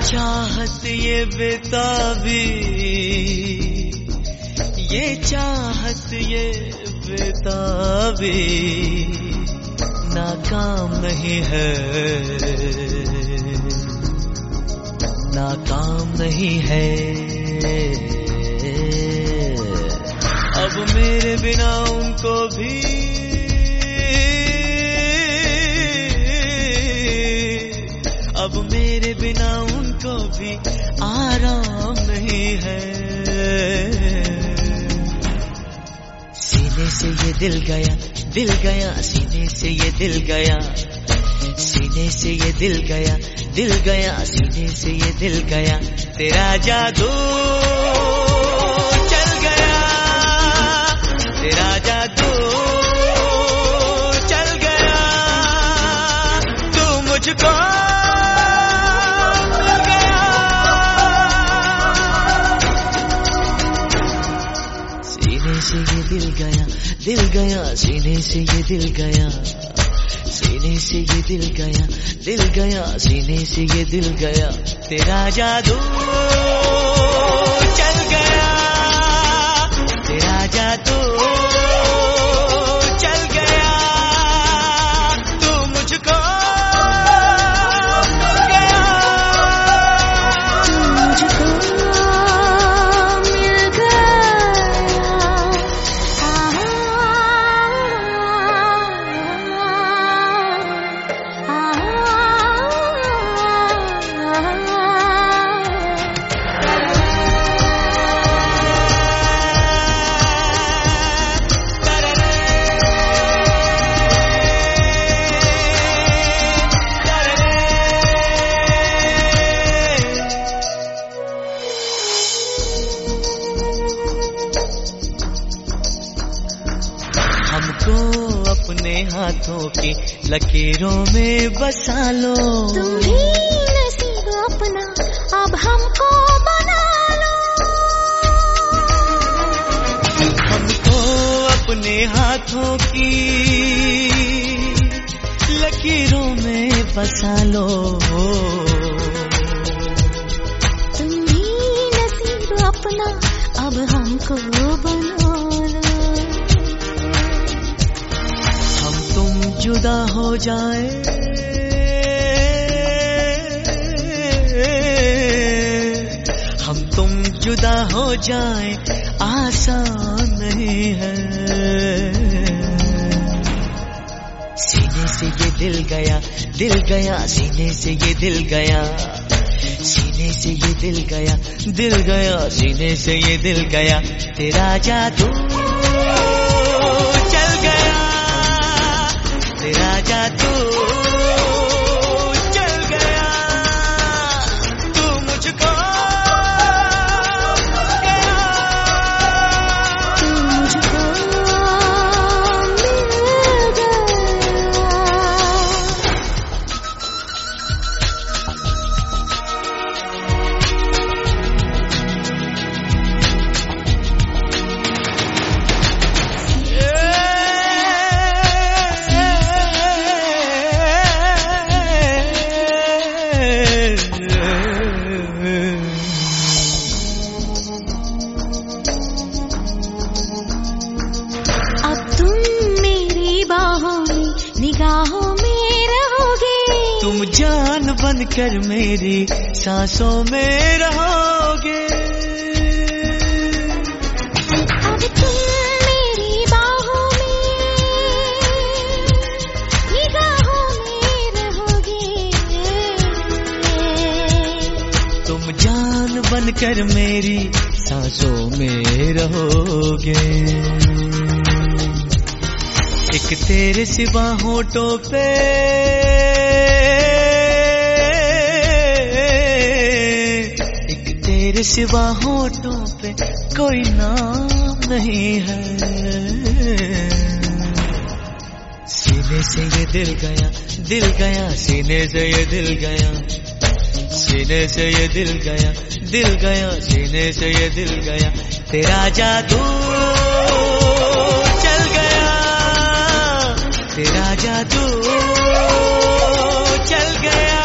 चाहत ये बेताबी, ये चाहत ये बेताबी नाकाम नहीं है, नाकाम नहीं है। अब मेरे बिना उनको भी अब मेरे बिना उनको भी आराम नहीं है। सीने से ये दिल गया, दिल गया सीने से ये दिल गया, सीने से ये दिल गया, दिल गया सीने से ये दिल गया। तेरा जादू चल गया, तेरा जादू चल गया, तू मुझको से ये दिल गया, दिल गया सीने से ये दिल गया, सीने से ये दिल गया, दिल गया सीने से ये दिल गया। तेरा जादू चल गया, तेरा जादू चल गया, तू मुझको हमको अपने हाथों की लकीरों में बसा लो। तुम भी नसीब अपना अब हमको बना लो। हमको अपने हाथों की लकीरों में बसा लो। तुम भी नसीब अपना अब हमको बना लो। जुदा हो जाए हम तुम जुदा हो जाए आसान नहीं है। सीने से ये दिल गया, दिल गया सीने से ये दिल गया, सीने से ये दिल गया, दिल गया सीने से ये दिल गया। तेरा जादू चल गया, तेरा जादू चल गया, तू मुझको गया, तू मुझको मिल गया। निगाहों में रहोगे, तुम जान बनकर मेरी सांसों में रहोगे। अब तुम मेरी बाहों में निगाहों में रहोगे। तुम जान बनकर मेरी सांसों में रहोगे। एक तेरे सिवा होठों पे एक तेरे सिवा होठों पे कोई नाम नहीं है। सीने से ये दिल गया, दिल गया सीने से ये दिल गया, सीने से ये दिल गया, दिल गया सीने से ये दिल गया। तेरा जादू चल गया, तेरा जादू चल गया।